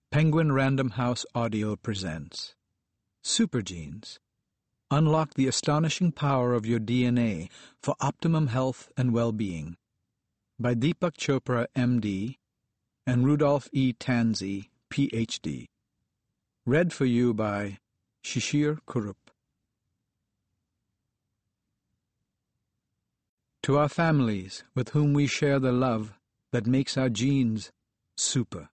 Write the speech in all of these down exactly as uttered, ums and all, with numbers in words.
Penguin Random House Audio presents Supergenes. Unlock the astonishing power of your D N A for optimum health and well-being by Deepak Chopra, M D, and Rudolph E. Tanzi, P H D. Read for you by Shishir Kurup. To our families with whom we share the love that makes our genes super.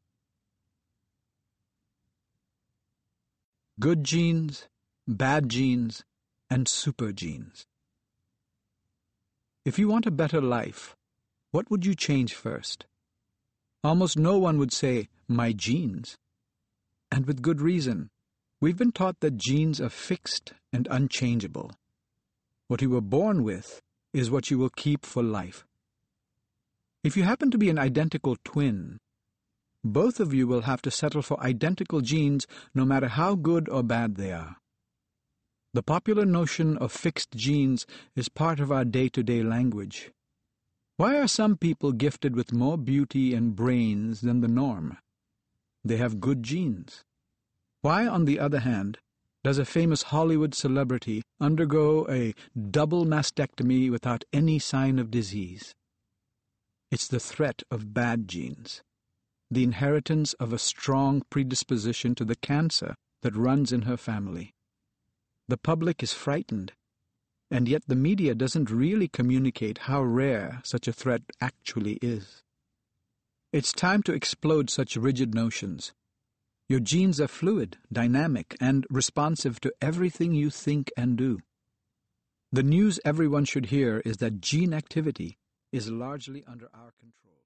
Good genes, bad genes, and super genes. If you want a better life, what would you change first? Almost no one would say, my genes. And with good reason. We've been taught that genes are fixed and unchangeable. What you were born with is what you will keep for life. If you happen to be an identical twin, both of you will have to settle for identical genes no matter how good or bad they are. The popular notion of fixed genes is part of our day-to-day language. Why are some people gifted with more beauty and brains than the norm? They have good genes. Why, on the other hand, does a famous Hollywood celebrity undergo a double mastectomy without any sign of disease? It's the threat of bad genes. The inheritance of a strong predisposition to the cancer that runs in her family. The public is frightened, and yet the media doesn't really communicate how rare such a threat actually is. It's time to explode such rigid notions. Your genes are fluid, dynamic, and responsive to everything you think and do. The news everyone should hear is that gene activity is largely under our control.